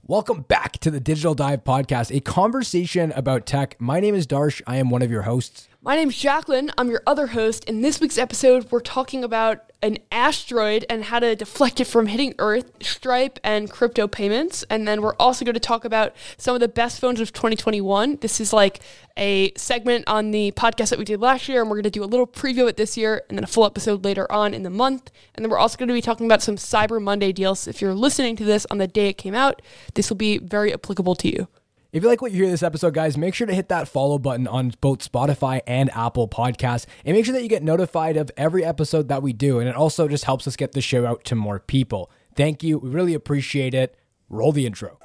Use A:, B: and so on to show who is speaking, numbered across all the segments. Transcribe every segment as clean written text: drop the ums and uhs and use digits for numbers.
A: Welcome back to the Digital Dive Podcast, a conversation about tech. My name is Darsh. I am one of your hosts.
B: My name's Jacqueline. I'm your other host. In this week's episode, we're talking about an asteroid and how to deflect it from hitting Earth, Stripe, and crypto payments. And then we're also going to talk about some of the best phones of 2021. This is like a segment on the podcast that we did last year, and we're going to do a little preview of it this year, and then a full episode later on in the month. And then we're also going to be talking about some Cyber Monday deals. If you're listening to this on the day it came out, this will be very applicable to you.
A: If you like what you hear this episode, guys, make sure to hit that follow button on both Spotify and Apple Podcasts, and make sure that you get notified of every episode that we do. And it also just helps us get the show out to more people. Thank you. We really appreciate it. Roll the intro.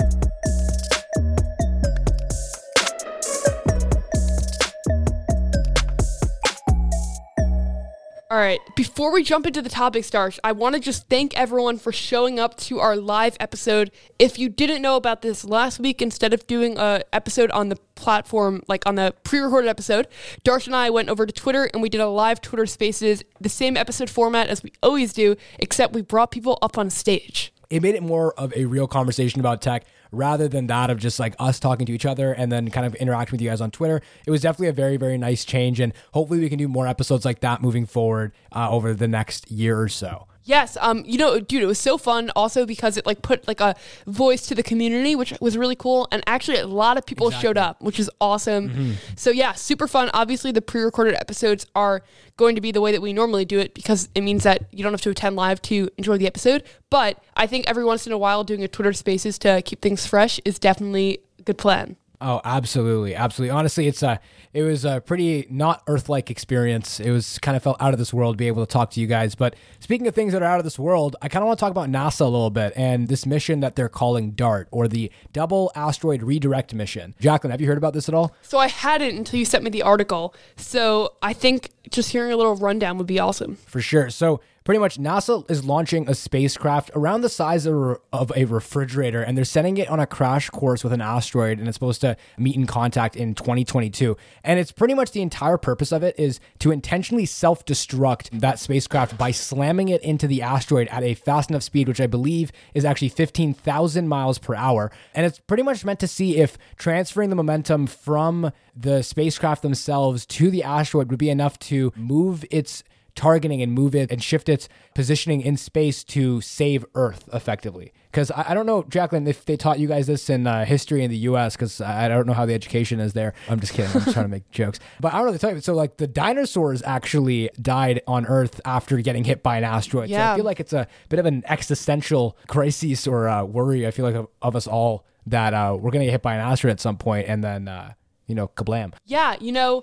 B: All right, before we jump into the topic, Starch, I want to just thank everyone for showing up to our live episode. If you didn't know about this last week, instead of doing an episode on the platform, like on the pre-recorded episode, Darsh and I went over to Twitter and we did a live Twitter Spaces, the same episode format as we always do, except we brought people up on stage.
A: It made it more of a real conversation about tech rather than that of just like us talking to each other and then kind of interacting with you guys on Twitter. It was definitely a very, very nice change, and hopefully we can do more episodes like that moving forward over the next year or so.
B: Yes, dude, it was so fun also because it like put like a voice to the community, which was really cool. And actually a lot of people showed up, which is awesome. Mm-hmm. So yeah, super fun. Obviously the pre-recorded episodes are going to be the way that we normally do it because it means that you don't have to attend live to enjoy the episode. But I think every once in a while doing a Twitter Spaces to keep things fresh is definitely a good plan.
A: Oh, absolutely. Absolutely. Honestly, it was a pretty not Earth-like experience. It was kind of felt out of this world to be able to talk to you guys. But speaking of things that are out of this world, I kind of want to talk about NASA a little bit and this mission that they're calling DART, or the Double Asteroid Redirect Mission. Jacqueline, have you heard about this at all?
B: So I hadn't until you sent me the article. So I think just hearing a little rundown would be awesome.
A: For sure. So pretty much NASA is launching a spacecraft around the size of a refrigerator, and they're sending it on a crash course with an asteroid, and it's supposed to meet in contact in 2022. And it's pretty much the entire purpose of it is to intentionally self-destruct that spacecraft by slamming it into the asteroid at a fast enough speed, which I believe is actually 15,000 miles per hour. And it's pretty much meant to see if transferring the momentum from the spacecraft themselves to the asteroid would be enough to move its targeting and move it and shift its positioning in space to save Earth effectively. Because I don't know, Jacqueline, if they taught you guys this in history in the U.S., because I don't know how the education is there. I'm just kidding. I'm just trying to make jokes. But I don't know, they tell you. So like the dinosaurs actually died on Earth after getting hit by an asteroid. Yeah. So I feel like it's a bit of an existential crisis or worry, I feel like, of us all, that we're going to get hit by an asteroid at some point and then, kablam.
B: Yeah,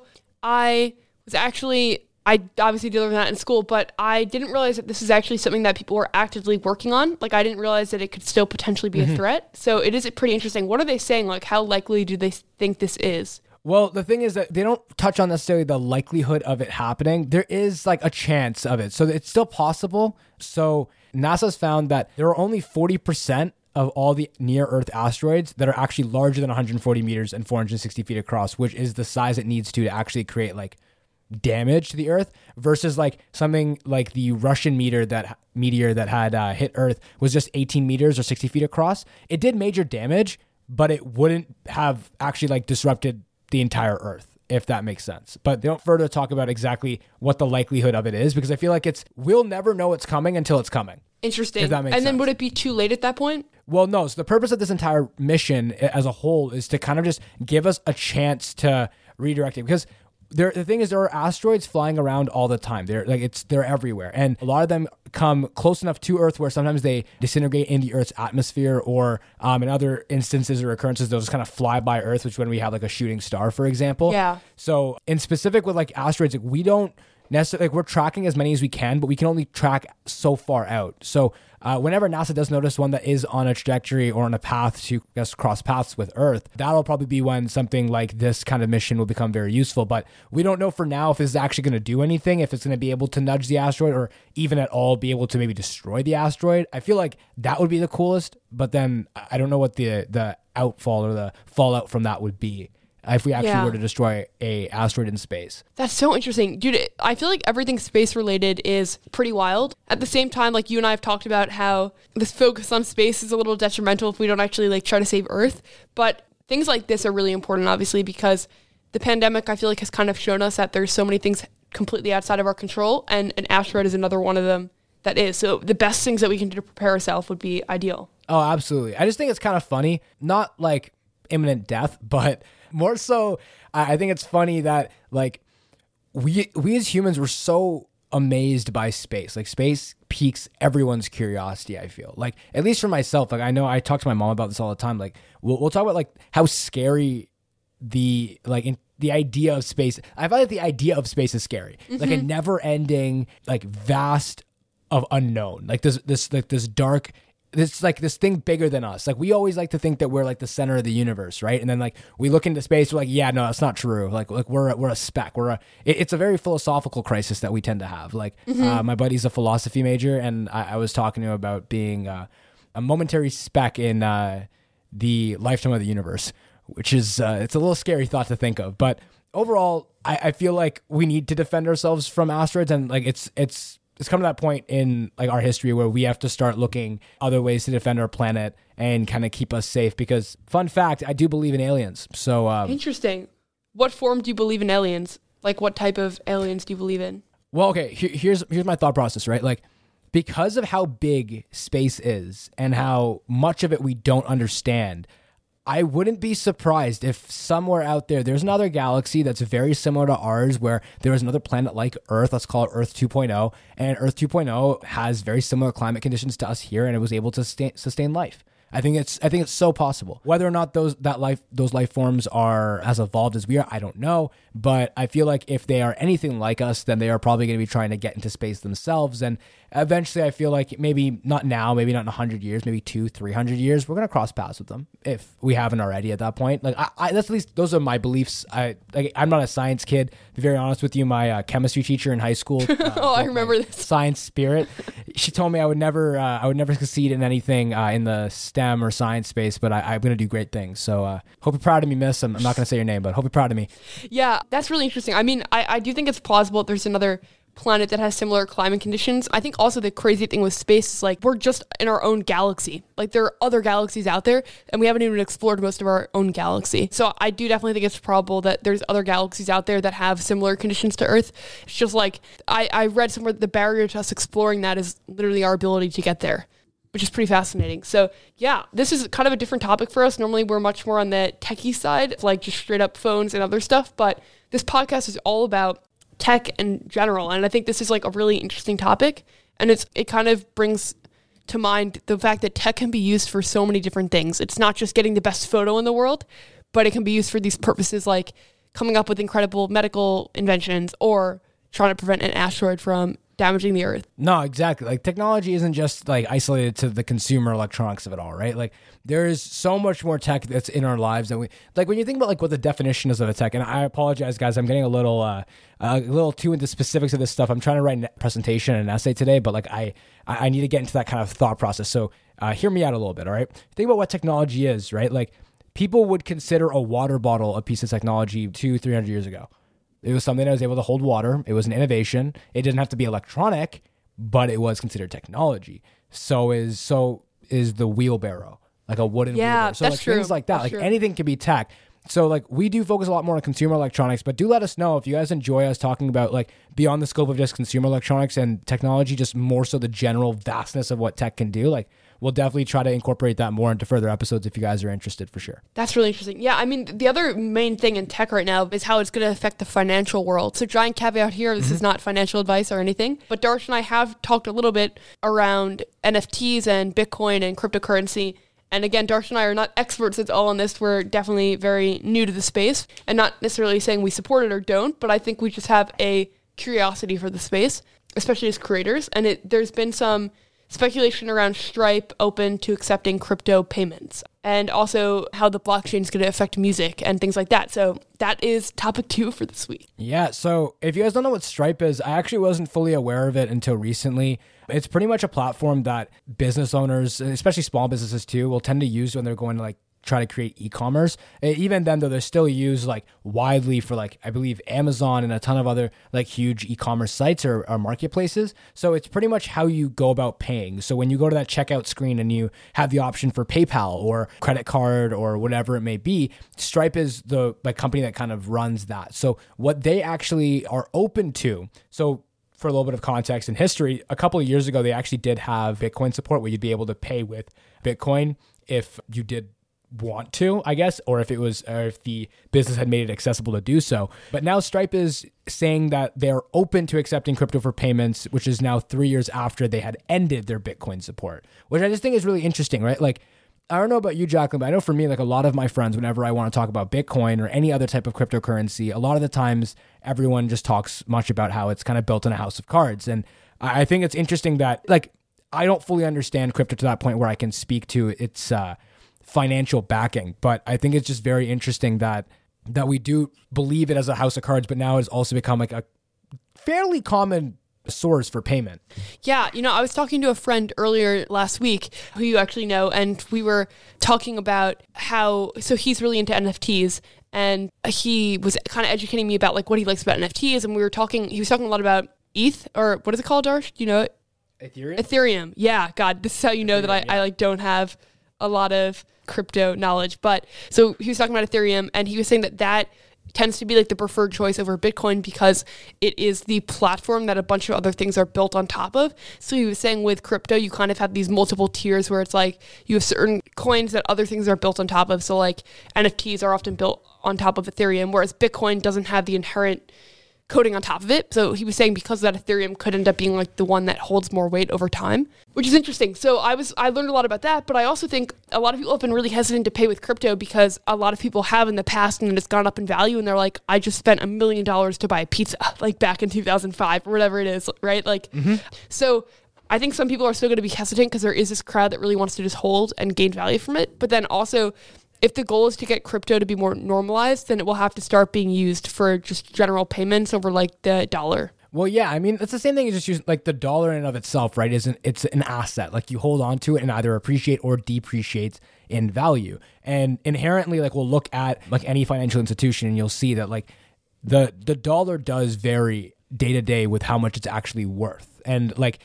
B: I obviously did learn that in school, but I didn't realize that this is actually something that people were actively working on. Like, I didn't realize that it could still potentially be a threat. So it is pretty interesting. What are they saying? Like, how likely do they think this is?
A: Well, the thing is that they don't touch on necessarily the likelihood of it happening. There is like a chance of it. So it's still possible. So NASA's found that there are only 40% of all the near-Earth asteroids that are actually larger than 140 meters and 460 feet across, which is the size it needs to actually create like damage to the Earth, versus like something like the Russian meteor that had hit Earth was just 18 meters or 60 feet across. It did major damage, but it wouldn't have actually like disrupted the entire Earth, if that makes sense. But they don't further talk about exactly what the likelihood of it is, because I feel like we'll never know it's coming until it's coming.
B: Interesting.
A: If that makes
B: sense.
A: Then
B: would it be too late at that point?
A: Well, no. So the purpose of this entire mission as a whole is to kind of just give us a chance to redirect it, because the thing is, there are asteroids flying around all the time. They're everywhere, and a lot of them come close enough to Earth where sometimes they disintegrate in the Earth's atmosphere, or in other instances or occurrences, they'll just kind of fly by Earth, which when we have like a shooting star, for example.
B: Yeah.
A: So in specific with like asteroids, like we don't necessarily, like, we're tracking as many as we can, but we can only track so far out. So whenever NASA does notice one that is on a trajectory or on a path to, I guess, cross paths with Earth, that'll probably be when something like this kind of mission will become very useful. But we don't know for now if it's actually going to do anything, if it's going to be able to nudge the asteroid, or even at all be able to maybe destroy the asteroid. I feel like that would be the coolest, but then I don't know what the outfall or the fallout from that would be. if we actually were to destroy a asteroid in space.
B: That's so interesting. Dude, I feel like everything space related is pretty wild. At the same time, like you and I have talked about how this focus on space is a little detrimental if we don't actually like try to save Earth. But things like this are really important, obviously, because the pandemic, I feel like, has kind of shown us that there's so many things completely outside of our control, and an asteroid is another one of them that is. So the best things that we can do to prepare ourselves would be ideal.
A: Oh, absolutely. I just think it's kind of funny, not like imminent death, but more so, I think it's funny that like we as humans were so amazed by space. Like space piques everyone's curiosity, I feel. Like, at least for myself, like I know I talk to my mom about this all the time. Like we'll talk about like how scary the idea of space. I feel like the idea of space is scary. Like a never ending, like vast of unknown. Like this dark, this like this thing bigger than us. Like we always like to think that we're like the center of the universe, right? And then like we look into space, we're like, yeah, no, that's not true. Like we're a speck. It's a very philosophical crisis that we tend to have. Like my buddy's a philosophy major, and I was talking to him about being a momentary speck in the lifetime of the universe, which is it's a little scary thought to think of. But overall, I feel like we need to defend ourselves from asteroids, and like it's come to that point in like our history where we have to start looking other ways to defend our planet and kind of keep us safe. Because fun fact, I do believe in aliens. So
B: interesting. What form do you believe in aliens? Like what type of aliens do you believe in?
A: Well, okay, here's my thought process, right? Like, because of how big space is and how much of it we don't understand, I wouldn't be surprised if somewhere out there's another galaxy that's very similar to ours, where there is another planet like Earth, let's call it Earth 2.0, and Earth 2.0 has very similar climate conditions to us here, and it was able to sustain life. I think it's so possible. Whether or not those life forms are as evolved as we are, I don't know. But I feel like if they are anything like us, then they are probably going to be trying to get into space themselves. And eventually, I feel like maybe not now, maybe not in 100 years, maybe 200-300 years, we're going to cross paths with them if we haven't already at that point. Like that's at least those are my beliefs. I'm not a science kid. To be very honest with you, my chemistry teacher in high school.
B: I remember this.
A: Science spirit. She told me I would never succeed in anything in the STEM or science space, but I'm going to do great things. So hope you're proud of me, miss. I'm not going to say your name, but hope you're proud of me.
B: Yeah, that's really interesting. I mean, I do think it's plausible that there's another planet that has similar climate conditions. I think also the crazy thing with space is like we're just in our own galaxy. Like there are other galaxies out there, and we haven't even explored most of our own galaxy. So I do definitely think it's probable that there's other galaxies out there that have similar conditions to Earth. It's just like I read somewhere that the barrier to us exploring that is literally our ability to get there, which is pretty fascinating. So yeah, this is kind of a different topic for us. Normally we're much more on the techie side, like just straight up phones and other stuff. But this podcast is all about tech in general. And I think this is like a really interesting topic. And it kind of brings to mind the fact that tech can be used for so many different things. It's not just getting the best photo in the world, but it can be used for these purposes like coming up with incredible medical inventions or trying to prevent an asteroid from damaging the Earth.
A: No, exactly. Like technology isn't just like isolated to the consumer electronics of it all, right? Like there is so much more tech that's in our lives that we like when you think about like what the definition is of a tech. And I apologize, guys, I'm getting a little too into specifics of this stuff. I'm trying to write a presentation and an essay today, but like I need to get into that kind of thought process. So hear me out a little bit, all right? Think about what technology is, right? Like people would consider a water bottle a piece of technology 200-300 years ago. It was something that was able to hold water. It was an innovation. It didn't have to be electronic, but it was considered technology. So is the wheelbarrow, like a wooden wheelbarrow. So
B: that's
A: like
B: true.
A: Things like that.
B: That's
A: like
B: true.
A: Anything can be tech. So like we do focus a lot more on consumer electronics, but do let us know if you guys enjoy us talking about like beyond the scope of just consumer electronics and technology, just more so the general vastness of what tech can do. Like we'll definitely try to incorporate that more into further episodes if you guys are interested, for sure.
B: That's really interesting. Yeah, I mean, the other main thing in tech right now is how it's going to affect the financial world. So giant caveat here, this is not financial advice or anything, but Darsh and I have talked a little bit around NFTs and Bitcoin and cryptocurrency. And again, Darsh and I are not experts at all on this. We're definitely very new to the space and not necessarily saying we support it or don't, but I think we just have a curiosity for the space, especially as creators. And there's been some speculation around Stripe open to accepting crypto payments, and also how the blockchain is going to affect music and things like that. So that is topic 2 for this week.
A: Yeah, so if you guys don't know what Stripe is, I actually wasn't fully aware of it until recently. It's pretty much a platform that business owners, especially small businesses too, will tend to use when they're going to like try to create e-commerce. Even then though, they're still used like widely for like, I believe Amazon and a ton of other like huge e-commerce sites or marketplaces. So it's pretty much how you go about paying. So when you go to that checkout screen and you have the option for PayPal or credit card or whatever it may be, Stripe is the like company that kind of runs that. So what they actually are open to, so for a little bit of context and history, a couple of years ago, they actually did have Bitcoin support where you'd be able to pay with Bitcoin if you did want to, I guess, or if the business had made it accessible to do so. But now Stripe is saying that they're open to accepting crypto for payments, which is now 3 years after they had ended their Bitcoin support, which I just think is really interesting, right? Like, I don't know about you, Jacqueline, but I know for me, like a lot of my friends, whenever I want to talk about Bitcoin or any other type of cryptocurrency, a lot of the times everyone just talks much about how it's kind of built in a house of cards. And I think it's interesting that, like, I don't fully understand crypto to that point where I can speak to its financial backing, but I think it's just very interesting that we do believe it as a house of cards, but now it's also become like a fairly common source for payment.
B: Yeah, I was talking to a friend earlier last week who you actually know, and we were talking about so he's really into NFTs, and he was kind of educating me about like what he likes about NFTs, and he was talking a lot about ETH, or what is it called, Darsh? Do you know it? Ethereum. Yeah, God, this is how you know that I like don't have a lot of crypto knowledge. But so he was talking about Ethereum, and he was saying that tends to be like the preferred choice over Bitcoin because it is the platform that a bunch of other things are built on top of. So he was saying with crypto, you kind of have these multiple tiers where it's like you have certain coins that other things are built on top of. So like NFTs are often built on top of Ethereum, whereas Bitcoin doesn't have the inherent coding on top of it. So he was saying because of that, Ethereum could end up being like the one that holds more weight over time, which is interesting. So I learned a lot about that, but I also think a lot of people have been really hesitant to pay with crypto because a lot of people have in the past and it's gone up in value and they're like, I just spent $1 million to buy a pizza, like back in 2005 or whatever it is, right? Like, So I think some people are still going to be hesitant because there is this crowd that really wants to just hold and gain value from it. But then also, if the goal is to get crypto to be more normalized, then it will have to start being used for just general payments over like the dollar.
A: Well, yeah, I mean, it's the same thing as just using like the dollar in and of itself, right? It's an asset. Like you hold on to it and either appreciate or depreciates in value. And inherently, like we'll look at like any financial institution and you'll see that like the dollar does vary day to day with how much it's actually worth. And like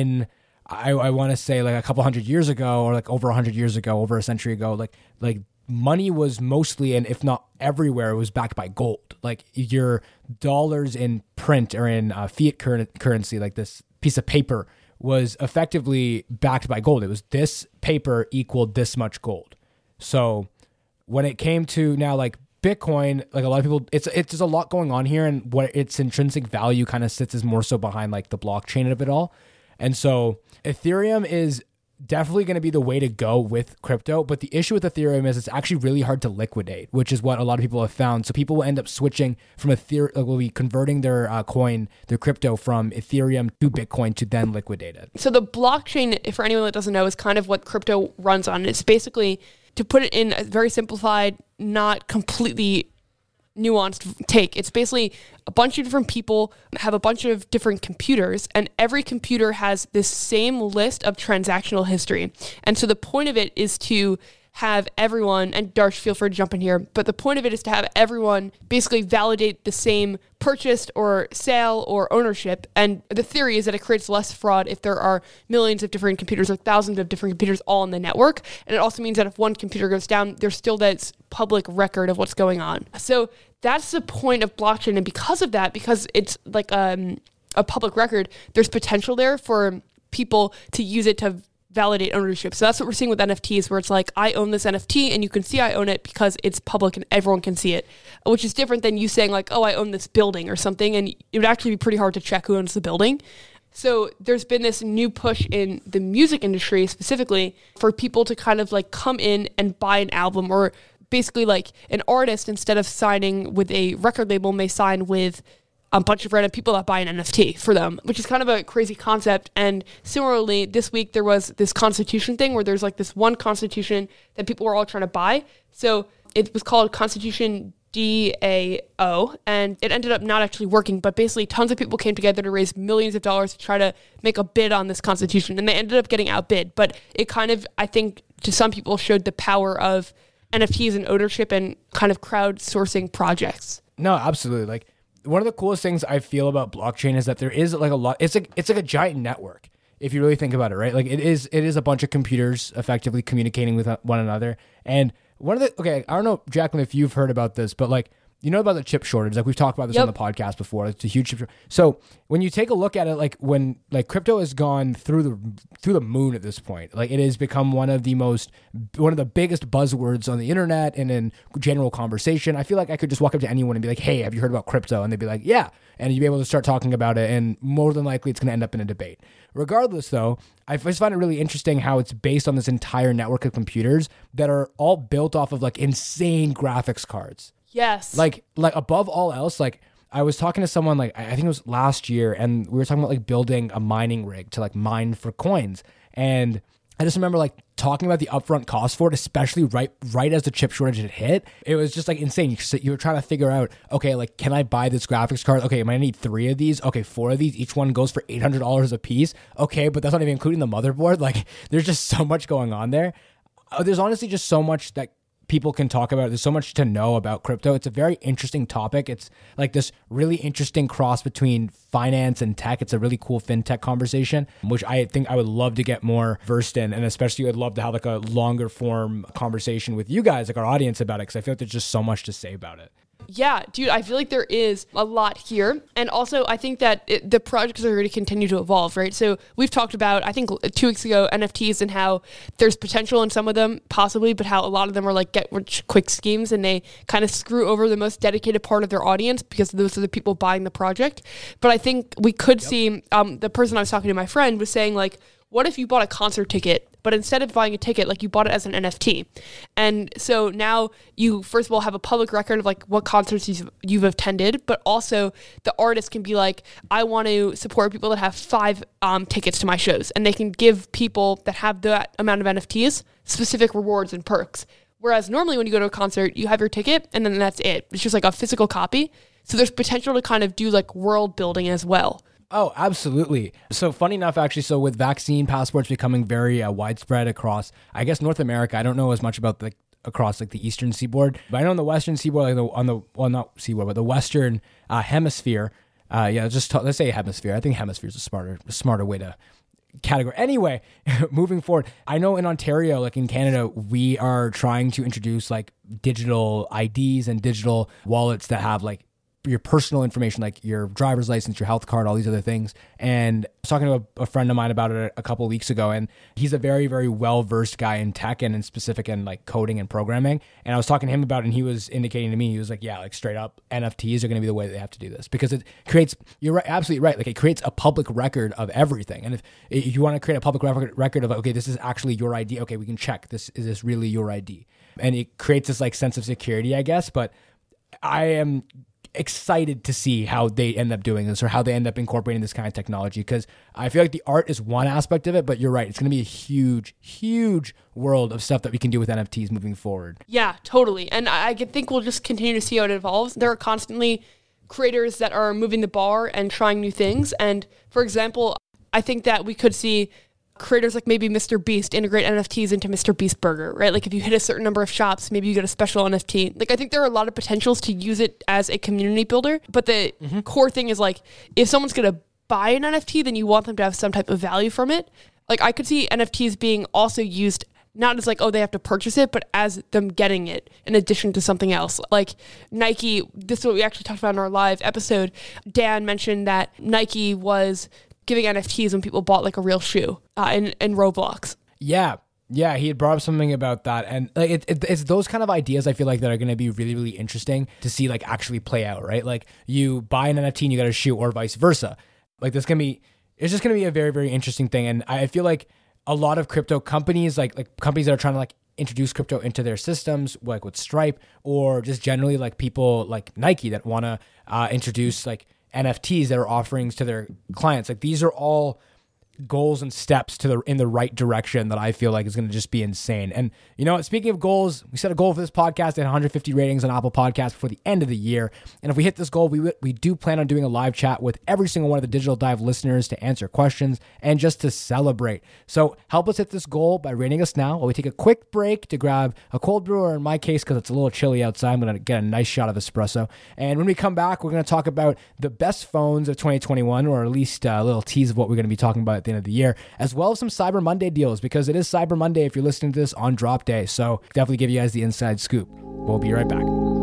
A: I want to say like a couple hundred years ago or like over 100 years ago, over a century ago, like money was mostly, and if not everywhere, it was backed by gold. Like your dollars in print or in fiat currency, like this piece of paper was effectively backed by gold. It was this paper equaled this much gold. So when it came to now like Bitcoin, like a lot of people, it's there's a lot going on here, and what its intrinsic value kind of sits is more so behind like the blockchain of it all. And so Ethereum is definitely going to be the way to go with crypto. But the issue with Ethereum is it's actually really hard to liquidate, which is what a lot of people have found. So people will end up switching from will be converting their their crypto from Ethereum to Bitcoin to then liquidate it.
B: So the blockchain, for anyone that doesn't know, is kind of what crypto runs on. It's basically, to put it in a very simplified, not completely nuanced take, it's basically a bunch of different people have a bunch of different computers, and every computer has this same list of transactional history. And so the point of it is to have everyone, and Darsh, feel free to jump in here, but the point of it is to have everyone basically validate the same purchase or sale or ownership. And the theory is that it creates less fraud if there are millions of different computers or thousands of different computers all in the network. And it also means that if one computer goes down, there's still that public record of what's going on. So that's the point of blockchain. And because of that, because it's like a public record, there's potential there for people to use it to validate ownership. So that's what we're seeing with NFTs, where it's like, I own this NFT and you can see I own it because it's public and everyone can see it, which is different than you saying like, oh, I own this building or something. And it would actually be pretty hard to check who owns the building. So there's been this new push in the music industry specifically for people to kind of like come in and buy an album, or basically like an artist, instead of signing with a record label, may sign with a bunch of random people that buy an NFT for them, which is kind of a crazy concept. And similarly, this week there was this Constitution thing where there's like this one Constitution that people were all trying to buy. So it was called Constitution DAO, and it ended up not actually working, but basically tons of people came together to raise millions of dollars to try to make a bid on this Constitution, and they ended up getting outbid. But it kind of, I think, to some people showed the power of NFTs and ownership and kind of crowdsourcing projects.
A: No, absolutely. Like one of the coolest things I feel about blockchain is that there is like a lot. It's like a giant network. If you really think about it, right? Like it is a bunch of computers effectively communicating with one another. And I don't know, Jacqueline, if you've heard about this, but like, you know about the chip shortage. Like we've talked about this on the podcast before. It's a huge chip shortage. So when you take a look at it, like when like crypto has gone through the moon at this point, like it has become one of the biggest buzzwords on the internet and in general conversation. I feel like I could just walk up to anyone and be like, "Hey, have you heard about crypto?" And they'd be like, "Yeah," and you'd be able to start talking about it. And more than likely, it's going to end up in a debate. Regardless, though, I just find it really interesting how it's based on this entire network of computers that are all built off of like insane graphics cards.
B: Yes.
A: Like above all else, like I was talking to someone like I think it was last year, and we were talking about like building a mining rig to like mine for coins. And I just remember like talking about the upfront cost for it, especially right as the chip shortage had hit. It was just like insane. You were trying to figure out, okay, like can I buy this graphics card? Okay, am I gonna need 3 of these? Okay, 4 of these. Each one goes for $800 a piece. Okay, but that's not even including the motherboard. Like there's just so much going on there. There's honestly just so much that people can talk about. There's so much to know about crypto. It's a very interesting topic. It's like this really interesting cross between finance and tech. It's a really cool fintech conversation, which I think I would love to get more versed in. And especially I'd love to have like a longer form conversation with you guys, like our audience, about it, because I feel like there's just so much to say about it.
B: Yeah, dude, I feel like there is a lot here. And also, I think that the projects are going to continue to evolve, right? So we've talked about, I think 2 weeks ago, NFTs and how there's potential in some of them, possibly, but how a lot of them are like get-rich-quick schemes and they kind of screw over the most dedicated part of their audience because those are the people buying the project. But I think we could see, the person I was talking to, my friend, was saying like, what if you bought a concert ticket, but instead of buying a ticket, like you bought it as an NFT? And so now you, first of all, have a public record of like what concerts you've attended, but also the artist can be like, I want to support people that have 5 tickets to my shows. And they can give people that have that amount of NFTs specific rewards and perks. Whereas normally when you go to a concert, you have your ticket and then that's it. It's just like a physical copy. So there's potential to kind of do like world building as well.
A: Oh, absolutely. So funny enough, actually, so with vaccine passports becoming very widespread across, I guess, North America, I don't know as much about across like the eastern seaboard, but I know on the western seaboard, like not seaboard, but the western hemisphere. Let's say hemisphere. I think hemisphere is a smarter way to category. Anyway, moving forward, I know in Ontario, like in Canada, we are trying to introduce like digital IDs and digital wallets that have like your personal information, like your driver's license, your health card, all these other things. And I was talking to a friend of mine about it a couple of weeks ago, and he's a very, very well-versed guy in tech and in specific in like coding and programming. And I was talking to him about it, and he was indicating to me, he was like, yeah, like straight up NFTs are going to be the way they have to do this, because it creates, you're right, absolutely right. Like it creates a public record of everything. And if you want to create a public record of, okay, this is actually your ID. Okay, we can check this. Is this really your ID? And it creates this like sense of security, I guess. But I am excited to see how they end up doing this, or how they end up incorporating this kind of technology, because I feel like the art is one aspect of it, but you're right, it's going to be a huge, huge world of stuff that we can do with NFTs moving forward.
B: Yeah, totally. And I think we'll just continue to see how it evolves. There are constantly creators that are moving the bar and trying new things. And for example, I think that we could see creators like maybe Mr. Beast integrate NFTs into Mr. Beast Burger, right? Like if you hit a certain number of shops, maybe you get a special NFT. Like I think there are a lot of potentials to use it as a community builder, but the core thing is like, if someone's going to buy an NFT, then you want them to have some type of value from it. Like I could see NFTs being also used not as like, oh, they have to purchase it, but as them getting it in addition to something else. Like Nike, this is what we actually talked about in our live episode. Dan mentioned that Nike was giving NFTs when people bought like a real shoe in Roblox.
A: Yeah, he had brought up something about that. And like it's those kind of ideas I feel like that are going to be really, really interesting to see like actually play out, right? Like you buy an NFT and you got a shoe, or vice versa. Like it's just going to be a very, very interesting thing. And I feel like a lot of crypto companies, like companies that are trying to like introduce crypto into their systems, like with Stripe, or just generally like people like Nike that want to introduce like NFTs that are offerings to their clients. Like these are all goals and steps in the right direction that I feel like is going to just be insane. And you know what? Speaking of goals, we set a goal for this podcast at 150 ratings on Apple Podcasts before the end of the year. And if we hit this goal, we do plan on doing a live chat with every single one of the Digital Dive listeners to answer questions and just to celebrate. So help us hit this goal by rating us now while we take a quick break to grab a cold brew, or in my case, because it's a little chilly outside, I'm going to get a nice shot of espresso. And when we come back, we're going to talk about the best phones of 2021, or at least a little tease of what we're going to be talking about at the end of the year, as well as some Cyber Monday deals, because it is Cyber Monday if you're listening to this on drop day. So definitely give you guys the inside scoop. We'll be right back.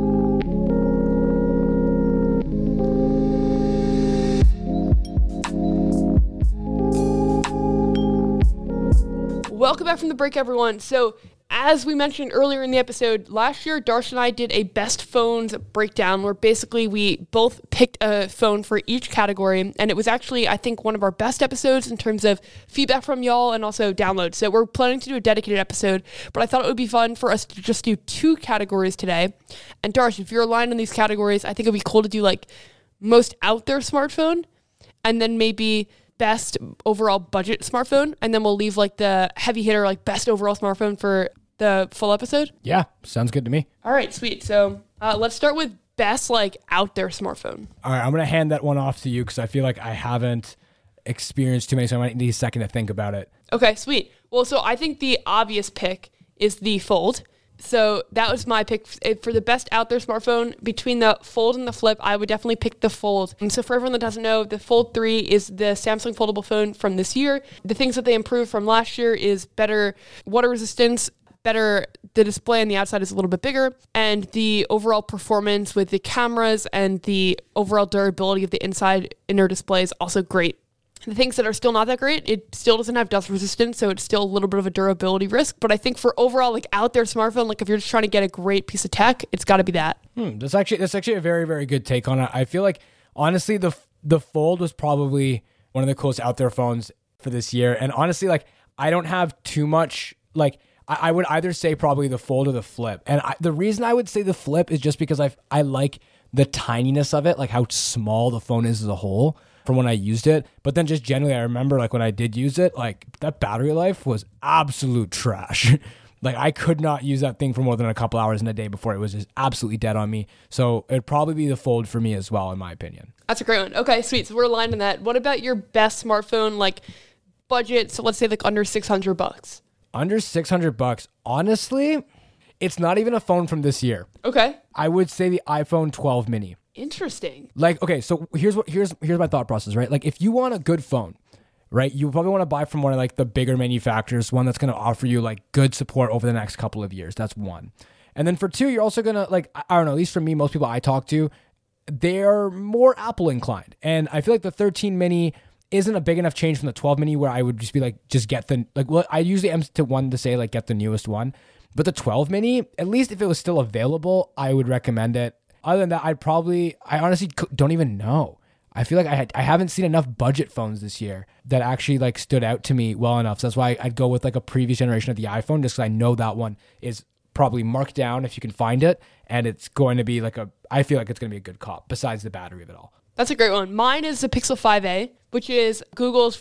B: Welcome back from the break, everyone. So, as we mentioned earlier in the episode, last year, Darsh and I did a best phones breakdown where basically we both picked a phone for each category. And it was actually, I think, one of our best episodes in terms of feedback from y'all and also downloads. So we're planning to do a dedicated episode, but I thought it would be fun for us to just do 2 categories today. And Darsh, if you're aligned on these categories, I think it'd be cool to do like most out there smartphone, and then maybe best overall budget smartphone. And then we'll leave like the heavy hitter, like best overall smartphone for the full episode.
A: Yeah, sounds good to me.
B: All right, sweet. So let's start with best like out there smartphone.
A: All right, I'm going to hand that one off to you because I feel like I haven't experienced too many, so I might need a second to think about it.
B: Okay, sweet. Well, so I think the obvious pick is the Fold. So that was my pick for the best out there smartphone. Between the Fold and the Flip, I would definitely pick the Fold. And so for everyone that doesn't know, the Fold 3 is the Samsung foldable phone from this year. The things that they improved from last year is better water resistance, the display on the outside is a little bit bigger, and the overall performance with the cameras and the overall durability of the inner display is also great. The things that are still not that great, it still doesn't have dust resistance, so it's still a little bit of a durability risk. But I think for overall, like out there smartphone, like if you're just trying to get a great piece of tech, it's got to be that.
A: That's actually a very, very good take on it. I feel like honestly, the Fold was probably one of the coolest out there phones for this year. And honestly, like I don't have too much like. I would either say probably the Fold or the Flip. And the reason I would say the Flip is just because I like the tininess of it, like how small the phone is as a whole from when I used it. But then just generally, I remember like when I did use it, like that battery life was absolute trash. Like I could not use that thing for more than a couple hours in a day before it was just absolutely dead on me. So it'd probably be the Fold for me as well, in my opinion.
B: That's a great one. Okay, sweet. So we're aligned on that. What about your best smartphone, like budget? So let's say like under $600.
A: Under $600, honestly, it's not even a phone from this year.
B: Okay.
A: I would say the iPhone 12 mini.
B: Interesting.
A: Like, okay, so here's my thought process, right? Like if you want a good phone, right, you probably want to buy from one of like the bigger manufacturers, one that's going to offer you like good support over the next couple of years. That's one. And then for 2, you're also going to like, I don't know, at least for me, most people I talk to, they're more Apple inclined. And I feel like the 13 mini isn't a big enough change from the 12 mini where I would just be like, just get the, like, well, I usually am to one to say like, get the newest one. But the 12 mini, at least if it was still available, I would recommend it. Other than that, I honestly don't even know. I feel like I haven't seen enough budget phones this year that actually like stood out to me well enough. So that's why I'd go with like a previous generation of the iPhone, just because I know that one is probably marked down if you can find it. And it's going to be like I feel like it's going to be a good cop besides the battery of it all.
B: That's a great one. Mine is the Pixel 5a, which is Google's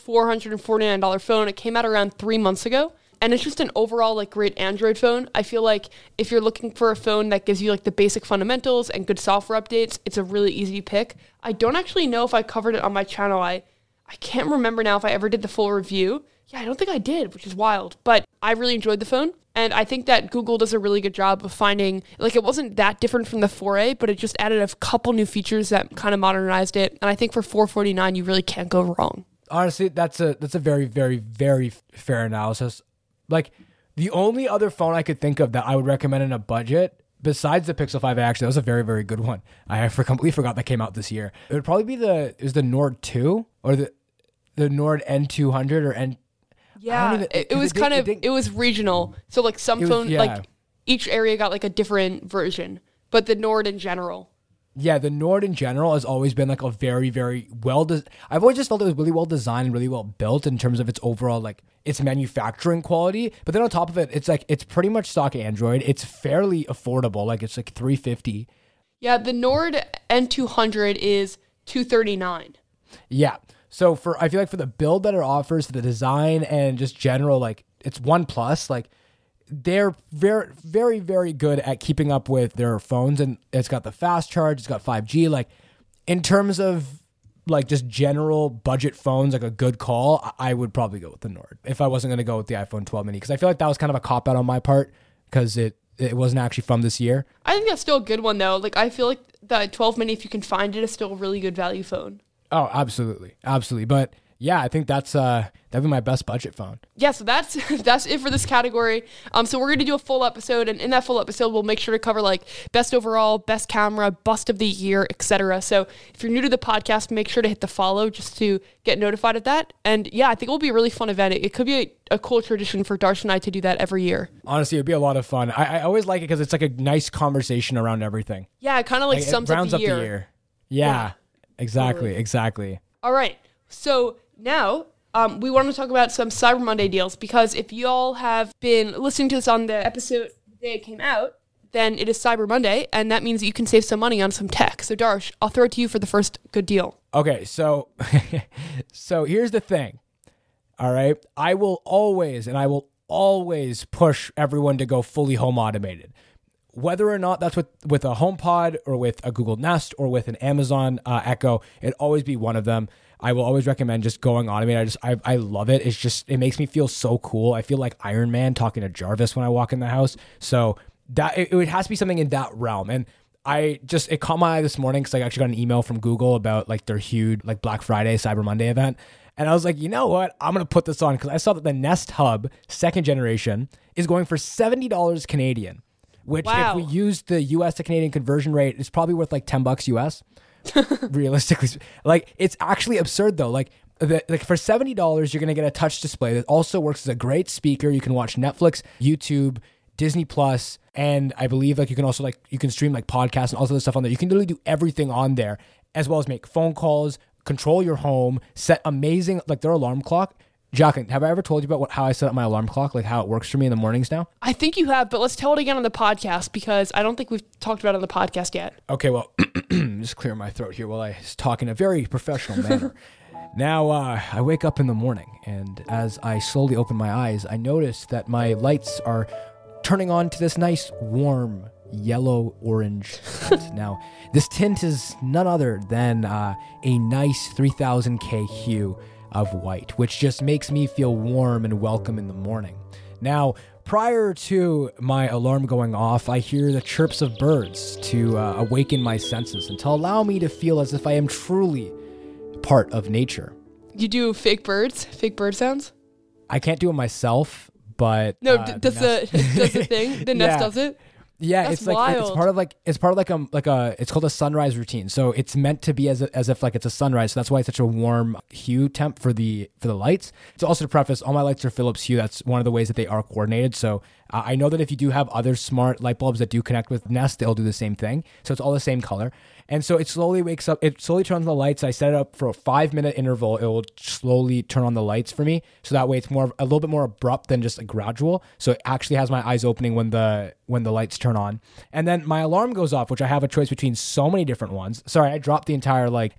B: $449 phone. It came out around 3 months ago. And it's just an overall like great Android phone. I feel like if you're looking for a phone that gives you like the basic fundamentals and good software updates, it's a really easy pick. I don't actually know if I covered it on my channel. I can't remember now if I ever did the full review. Yeah, I don't think I did, which is wild. But I really enjoyed the phone. And I think that Google does a really good job of finding, like it wasn't that different from the 4A, but it just added a couple new features that kind of modernized it. And I think for $449, you really can't go wrong.
A: Honestly, that's a very, very, very fair analysis. Like the only other phone I could think of that I would recommend in a budget besides the Pixel 5a, actually, that was a very, very good one. I completely forgot that came out this year. It would probably be the Nord 2 or the Nord N200 or N.
B: Yeah, it was regional. So like like each area got like a different version, but the Nord in general.
A: Yeah, the Nord in general has always been like a very, very I've always just felt it was really well designed and really well built in terms of its overall like its manufacturing quality. But then on top of it, it's pretty much stock Android. It's fairly affordable. Like it's like $350.
B: Yeah, the Nord N200 is $239.
A: Yeah. So I feel like for the build that it offers, for the design and just general, like it's OnePlus, like they're very, very, very good at keeping up with their phones, and it's got the fast charge, it's got 5G. Like in terms of like just general budget phones, like a good call, I would probably go with the Nord if I wasn't going to go with the iPhone 12 mini, because I feel like that was kind of a cop out on my part because it wasn't actually from this year.
B: I think that's still a good one though. Like I feel like the 12 mini, if you can find it, is still a really good value phone.
A: Oh, absolutely. Absolutely. But yeah, I think that'd be my best budget phone.
B: Yeah, so that's it for this category. So we're going to do a full episode, and in that full episode, we'll make sure to cover like best overall, best camera, bust of the year, etc. So if you're new to the podcast, make sure to hit the follow just to get notified of that. And yeah, I think it will be a really fun event. It could be a cool tradition for Darsh and I to do that every year.
A: Honestly, it'd be a lot of fun. I always like it because it's like a nice conversation around everything.
B: Yeah, it kind of like sums up the year.
A: Yeah, exactly.
B: All right, so now we want to talk about some Cyber Monday deals, because if y'all have been listening to this on the episode the day it came out, then it is Cyber Monday, and that means that you can save some money on some tech. So Darsh, I'll throw it to you for the first good deal.
A: Okay, so here's the thing. All right, I will always push everyone to go fully home automated. Whether or not that's with a HomePod or with a Google Nest or with an Amazon Echo, it'd always be one of them. I will always recommend just going automated. I love it. It makes me feel so cool. I feel like Iron Man talking to Jarvis when I walk in the house. So that it has to be something in that realm. And it caught my eye this morning because I actually got an email from Google about like their huge like Black Friday, Cyber Monday event. And I was like, you know what? I'm going to put this on because I saw that the Nest Hub 2nd generation is going for $70 Canadian. Which,
B: wow.
A: If we use the US to Canadian conversion rate, it's probably worth like $10 US. Realistically, like it's actually absurd though. Like for $70, you're gonna get a touch display that also works as a great speaker. You can watch Netflix, YouTube, Disney Plus, and I believe like you can also you can stream like podcasts and all this other stuff on there. You can literally do everything on there, as well as make phone calls, control your home, set amazing like their alarm clock. Jacqueline, have I ever told you about how I set up my alarm clock, like how it works for me in the mornings now?
B: I think you have, but let's tell it again on the podcast because I don't think we've talked about it on the podcast yet.
A: Okay, well, just clear my throat here while I talk in a very professional manner. Now, I wake up in the morning, and as I slowly open my eyes, I notice that my lights are turning on to this nice, warm, yellow-orange tint. Now, this tint is none other than a nice 3000K hue of white, which just makes me feel warm and welcome in the morning. Now, prior to my alarm going off, I hear the chirps of birds to awaken my senses and to allow me to feel as if I am truly part of nature.
B: You do fake bird sounds?
A: I can't do it myself, but
B: no, does the thing? The Nest does it?
A: Yeah,
B: that's
A: it's like
B: wild.
A: it's part of it's called a sunrise routine. So it's meant to be as if like it's a sunrise. So that's why it's such a warm hue temp for the lights. So also to preface, all my lights are Philips Hue. That's one of the ways that they are coordinated. So I know that if you do have other smart light bulbs that do connect with Nest, they'll do the same thing. So it's all the same color. And so it slowly wakes up. It slowly turns on the lights. I set it up for a 5-minute interval. It will slowly turn on the lights for me. So that way it's a little bit more abrupt than just a gradual. So it actually has my eyes opening when the lights turn on. And then my alarm goes off, which I have a choice between so many different ones. Sorry, I dropped the entire like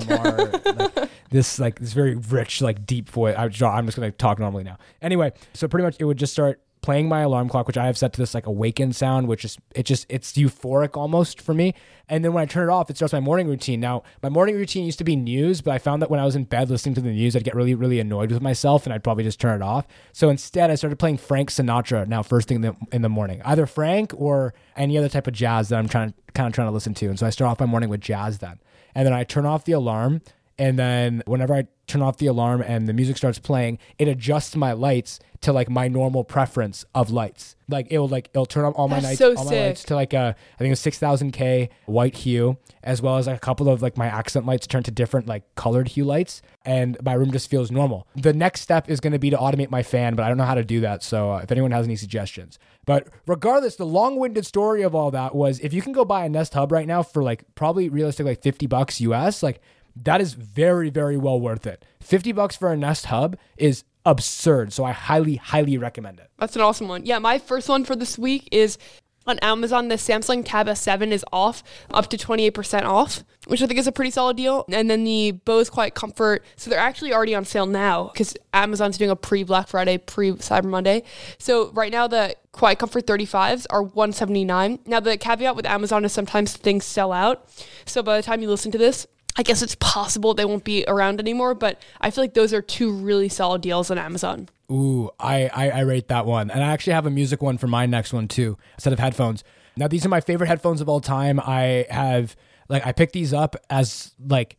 A: ASMR, this very rich, like deep voice. I'm just going to talk normally now. Anyway, so pretty much it would just start playing my alarm clock, which I have set to this like awaken sound, which is it's euphoric almost for me. And then when I turn it off, it starts my morning routine. Now, my morning routine used to be news, but I found that when I was in bed listening to the news, I'd get really, really annoyed with myself and I'd probably just turn it off. So instead, I started playing Frank Sinatra now first thing in the morning, either Frank or any other type of jazz that I'm trying to listen to. And so I start off my morning with jazz then. And then I turn off the alarm. And then whenever I turn off the alarm and the music starts playing, it adjusts my lights to like my normal preference of lights. It'll turn on all my lights to like I think a 6000K white hue, as well as a couple of like my accent lights turn to different like colored hue lights, and my room just feels normal. The next step is going to be to automate my fan, but I don't know how to do that. So if anyone has any suggestions. But regardless, the long-winded story of all that was if you can go buy a Nest Hub right now for like probably realistically like $50 US, like that is very, very well worth it. $50 for a Nest Hub is absurd. So I highly, highly recommend it.
B: That's an awesome one. Yeah, my first one for this week is On Amazon, the Samsung Tab S7 is off, up to 28% off, which I think is a pretty solid deal. And then the Bose Quiet Comfort, so they're actually already on sale now because Amazon's doing a pre-Black Friday, pre-Cyber Monday. So right now, the Quiet Comfort 35s are $179. Now, the caveat with Amazon is sometimes things sell out. So by the time you listen to this, I guess it's possible they won't be around anymore, but I feel like those are two really solid deals on Amazon.
A: Ooh, I rate that one. And I actually have a music one for my next one too, a set of headphones. Now, these are my favorite headphones of all time. I picked these up as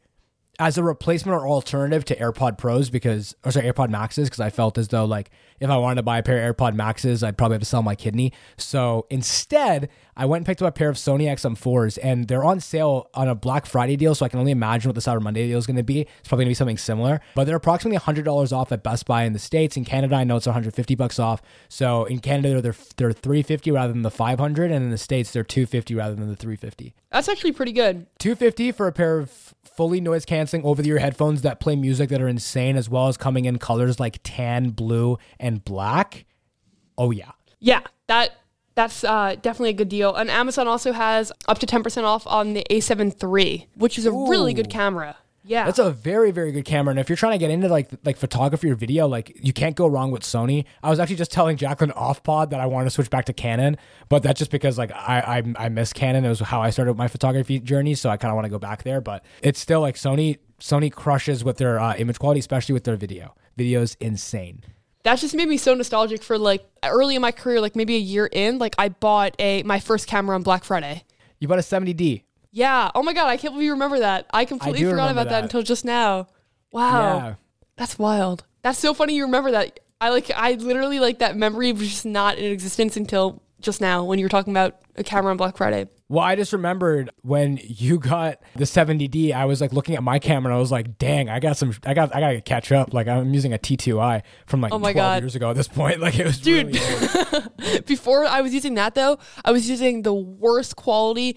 A: a replacement or alternative to AirPod Pros AirPod Maxes, because I felt as though like if I wanted to buy a pair of AirPod Maxes, I'd probably have to sell my kidney. So instead, I went and picked up a pair of Sony XM4s, and they're on sale on a Black Friday deal, so I can only imagine what the Cyber Monday deal is going to be. It's probably going to be something similar, but they're approximately $100 off at Best Buy in the States. In Canada, I know it's $150 off. So in Canada, they're $350 rather than the $500, and in the States, they're $250 rather than the $350.
B: That's actually pretty good.
A: $250 for a pair of fully noise canceling over-the-ear headphones that play music that are insane, as well as coming in colors like tan, blue, and black. Oh yeah.
B: Yeah, that's definitely a good deal. And Amazon also has up to 10% off on the A7 III, which is a really good camera. Yeah.
A: That's a very, very good camera. And if you're trying to get into like photography or video, like you can't go wrong with Sony. I was actually just telling Jacqueline off pod that I wanted to switch back to Canon, but that's just because like I miss Canon. It was how I started my photography journey. So I kind of want to go back there, but it's still like Sony crushes with their image quality, especially with their video. Video's insane.
B: That just made me so nostalgic for like early in my career, like maybe a year in, like I bought my first camera on Black Friday.
A: You bought a 70D.
B: Yeah. Oh my God. I can't believe you remember that. I completely forgot about that until just now. Wow. Yeah. That's wild. That's so funny you remember that. I literally like that memory was just not in existence until just now when you were talking about a camera on Black Friday.
A: Well, I just remembered when you got the 70D, I was like looking at my camera and I was like, dang, I gotta catch up. Like I'm using a T2i from like 12 years ago at this point. Like it was
B: Dude,
A: really
B: before I was using that though, I was using the worst quality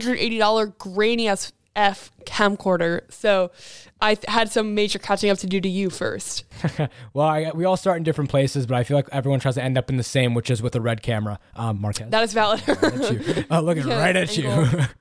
B: $180 grainy as F camcorder. So I had some major catching up to do to you first.
A: Well, we all start in different places, but I feel like everyone tries to end up in the same, which is with a red camera. Marquez.
B: That is valid.
A: Looking right at you.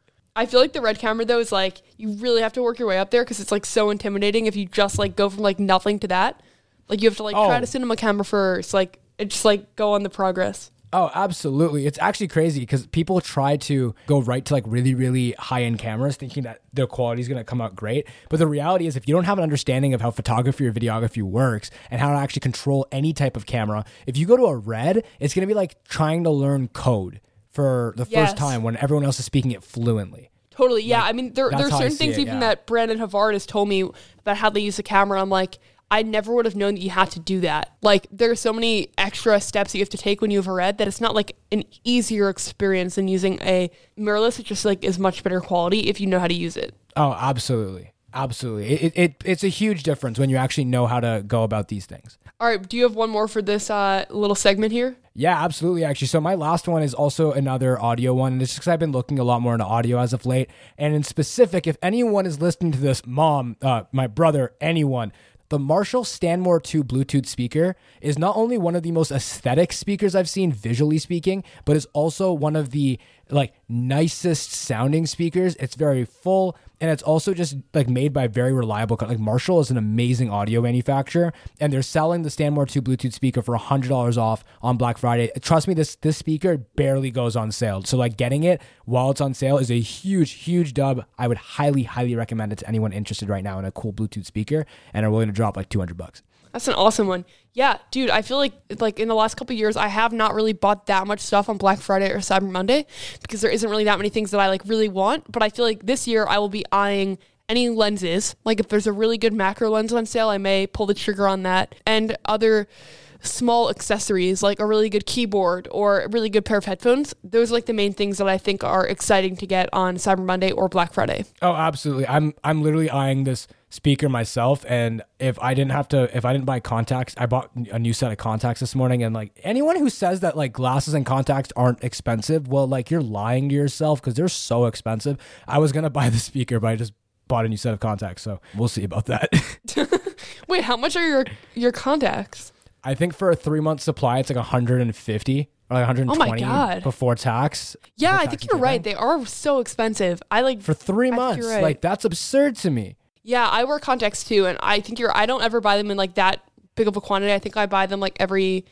B: I feel like the red camera though is like, you really have to work your way up there because it's like so intimidating if you just like go from like nothing to that. Like you have to like try to cinema camera first, like just like go on the progress.
A: Oh, absolutely. It's actually crazy because people try to go right to like really, really high-end cameras thinking that their quality is going to come out great. But the reality is if you don't have an understanding of how photography or videography works and how to actually control any type of camera, if you go to a red, it's going to be like trying to learn code for the first time when everyone else is speaking it fluently.
B: Totally. Yeah. Like, I mean, there are certain things even that Brandon Havard has told me about how they use a camera. I'm like, I never would have known that you had to do that. Like, there are so many extra steps that you have to take when you have a red that it's not like an easier experience than using a mirrorless. It just like is much better quality if you know how to use it.
A: Oh, absolutely. Absolutely. It's a huge difference when you actually know how to go about these things.
B: All right. Do you have one more for this little segment here?
A: Yeah, absolutely, actually. So my last one is also another audio one, and it's just because I've been looking a lot more into audio as of late. And in specific, if anyone is listening to this, mom, my brother, anyone, the Marshall Stanmore 2 Bluetooth speaker is not only one of the most aesthetic speakers I've seen visually speaking, but is also one of the like nicest sounding speakers. It's very full, and it's also just like made by very reliable. Like Marshall is an amazing audio manufacturer, and they're selling the Stanmore 2 Bluetooth speaker for $100 off on Black Friday. Trust me, this speaker barely goes on sale. So like getting it while it's on sale is a huge, huge dub. I would highly, highly recommend it to anyone interested right now in a cool Bluetooth speaker and are willing to drop like $200.
B: That's an awesome one. Yeah, dude, I feel like in the last couple of years, I have not really bought that much stuff on Black Friday or Cyber Monday because there isn't really that many things that I like really want. But I feel like this year I will be eyeing any lenses. Like if there's a really good macro lens on sale, I may pull the trigger on that, and other small accessories like a really good keyboard or a really good pair of headphones. Those are like the main things that I think are exciting to get on Cyber Monday or Black Friday.
A: Oh, absolutely. I'm literally eyeing this speaker myself, and if I didn't buy contacts, I bought a new set of contacts this morning, and like anyone who says that like glasses and contacts aren't expensive, well, like you're lying to yourself because they're so expensive. I was gonna buy the speaker, but I just bought a new set of contacts, so we'll see about that.
B: Wait, how much are your contacts?
A: I think for a 3-month supply, it's like $150 or like 120
B: God.
A: before tax.
B: Yeah,
A: before
B: I
A: tax
B: think
A: and
B: you're right.
A: shipping.
B: They are so expensive.
A: For 3
B: I think
A: months.
B: you're right.
A: Like, that's absurd to me.
B: Yeah, I wear contacts too, and I think I don't ever buy them in like that big of a quantity. I think I buy them like every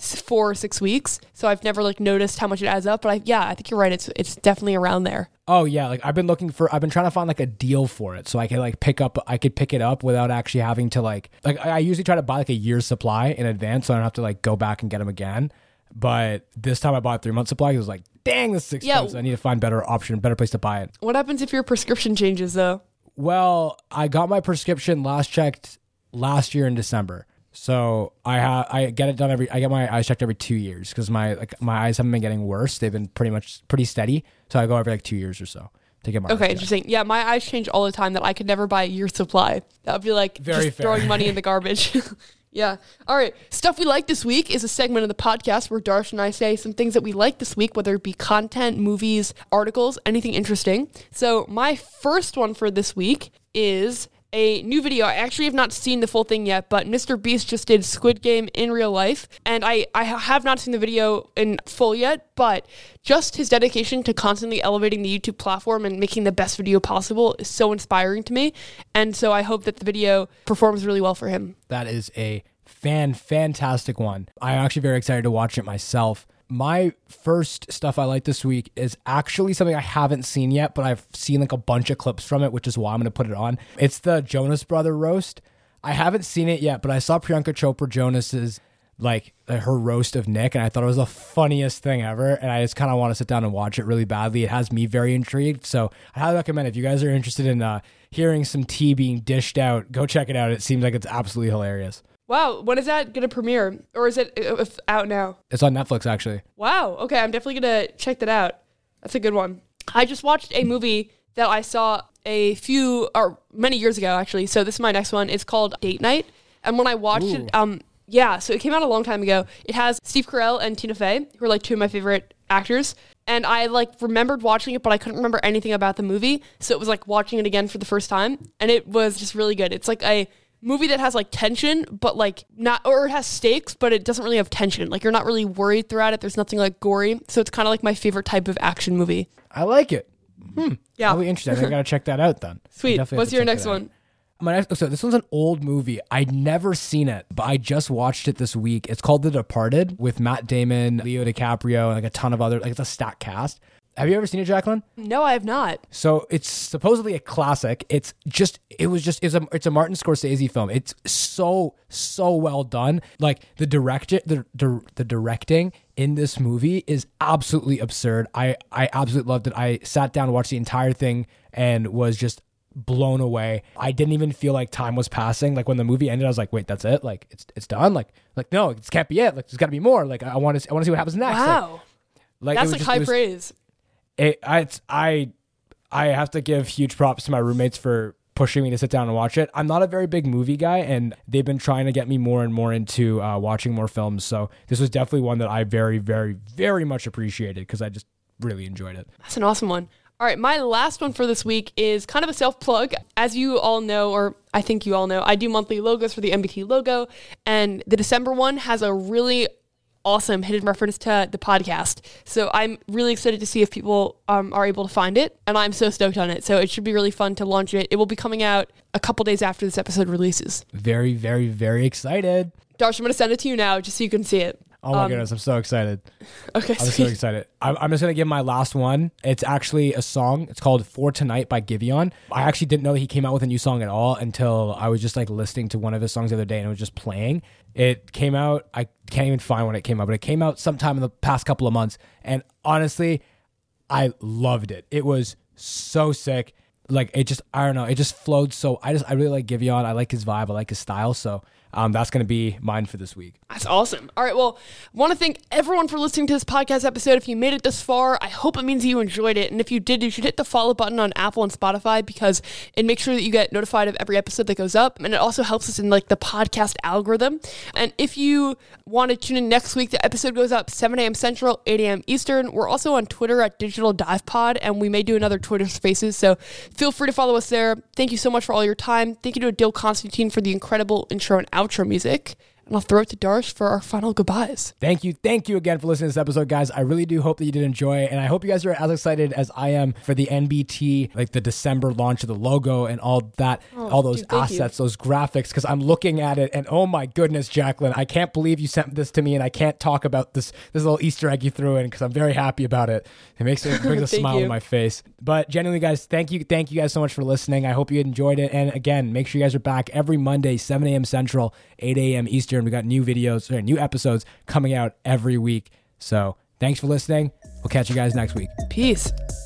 B: 4 or 6 weeks. So I've never like noticed how much it adds up. But I think you're right. It's definitely around there.
A: Oh yeah, like I've been trying to find like a deal for it so I could pick it up without actually having to like I usually try to buy like a year's supply in advance so I don't have to like go back and get them again. But this time I bought a 3-month supply. It was like, dang, this is expensive.
B: Yeah.
A: I need to find better place to buy it.
B: What happens if your prescription changes though?
A: Well, I got my prescription last checked last year in December. So I get it done I get my eyes checked every 2 years because my eyes haven't been getting worse. They've been pretty steady. So I go every like 2 years or so to get my eyes
B: Okay,
A: checked.
B: interesting. Yeah, my eyes change all the time that I could never buy a year's supply. That would be like
A: Very
B: just
A: fair.
B: throwing money in the garbage. Yeah. All right. Stuff we like this week is a segment of the podcast where Darsh and I say some things that we like this week, whether it be content, movies, articles, anything interesting. So my first one for this week is a new video. I actually have not seen the full thing yet, but Mr. Beast just did Squid Game in real life. And I have not seen the video in full yet, but just his dedication to constantly elevating the YouTube platform and making the best video possible is so inspiring to me. And so I hope that the video performs really well for him.
A: That is a fantastic one. I'm actually very excited to watch it myself. My first stuff I like this week is actually something I haven't seen yet, but I've seen like a bunch of clips from it, which is why I'm going to put it on. It's the Jonas Brother roast. I haven't seen it yet, but I saw Priyanka Chopra Jonas's her roast of Nick, and I thought it was the funniest thing ever, and I just kind of want to sit down and watch it really badly. It has me very intrigued, so I highly recommend it. If you guys are interested in hearing some tea being dished out, go check it out. It seems like it's absolutely hilarious.
B: Wow, when is that going to premiere? Or is it out now?
A: It's on Netflix, actually.
B: Wow, okay, I'm definitely going to check that out. That's a good one. I just watched a movie that I saw many years ago, actually. So this is my next one. It's called Date Night. And when I watched it, so it came out a long time ago. It has Steve Carell and Tina Fey, who are like two of my favorite actors. And I remembered watching it, but I couldn't remember anything about the movie. So it was like watching it again for the first time. And it was just really good. It's like a movie that has tension, but it has stakes, but it doesn't really have tension. Like, you're not really worried throughout it. There's nothing gory. So it's kind of like my favorite type of action movie.
A: I like it.
B: Yeah.
A: I'll be interested. I think I gotta check that out then.
B: Sweet. What's your next one?
A: So this one's an old movie. I'd never seen it, but I just watched it this week. It's called The Departed with Matt Damon, Leo DiCaprio, and a ton of other, it's a stacked cast. Have you ever seen it, Jacqueline?
B: No, I have not.
A: So it's supposedly a classic. It's a Martin Scorsese film. It's so well done. Like the directing in this movie is absolutely absurd. I absolutely loved it. I sat down, watched the entire thing, and was just blown away. I didn't even feel like time was passing. Like when the movie ended, I was like, wait, that's it? Like it's done? Like no, it can't be it. Like there's gotta be more. Like I want to see what happens next.
B: Wow. That's high praise.
A: I have to give huge props to my roommates for pushing me to sit down and watch it. I'm not a very big movie guy, and they've been trying to get me more and more into watching more films. So this was definitely one that I very, very, very much appreciated because I just really enjoyed it.
B: That's an awesome one. All right, my last one for this week is kind of a self-plug. As you all know, or I think you all know, I do monthly logos for the MBT logo, and the December one has a really awesome hidden reference to the podcast. So I'm really excited to see if people are able to find it, and I'm so stoked on it. So it should be really fun to launch it. It will be coming out a couple days after this episode releases.
A: Very, very, very excited.
B: Darsh, I'm going to send it to you now just so you can see it.
A: Oh my goodness, I'm so excited.
B: Okay,
A: I'm so excited. I'm just going to give my last one. It's actually a song. It's called For Tonight by Giveon. I actually didn't know that he came out with a new song at all until I was just listening to one of his songs the other day and it was just playing. It came out, I can't even find when it came out, but it came out sometime in the past couple of months. And honestly, I loved it. It was so sick. I don't know. It just flowed so, I really like Giveon. I like his vibe. I like his style. So that's going to be mine for this week.
B: That's awesome. All right. Well, I want to thank everyone for listening to this podcast episode. If you made it this far, I hope it means you enjoyed it. And if you did, you should hit the follow button on Apple and Spotify because it makes sure that you get notified of every episode that goes up. And it also helps us in the podcast algorithm. And if you want to tune in next week, the episode goes up 7 a.m. Central, 8 a.m. Eastern. We're also on Twitter at Digital Dive Pod, and we may do another Twitter Spaces. So feel free to follow us there. Thank you so much for all your time. Thank you to Adil Constantine for the incredible intro and outro music. And I'll throw it to Darsh for our final goodbyes.
A: Thank you again for listening to this episode, guys. I really do hope that you did enjoy it, and I hope you guys are as excited as I am for the NBT, like the December launch of the logo and all that, all those assets, those graphics, because I'm looking at it, and oh my goodness, Jacqueline, I can't believe you sent this to me, and I can't talk about this little Easter egg you threw in, because I'm very happy about it. It brings a smile on my face. But genuinely, guys, thank you guys so much for listening. I hope you enjoyed it, and again, make sure you guys are back every Monday, 7 a.m. Central, 8 a.m. Eastern. We got new episodes coming out every week. So thanks for listening. We'll catch you guys next week.
B: Peace.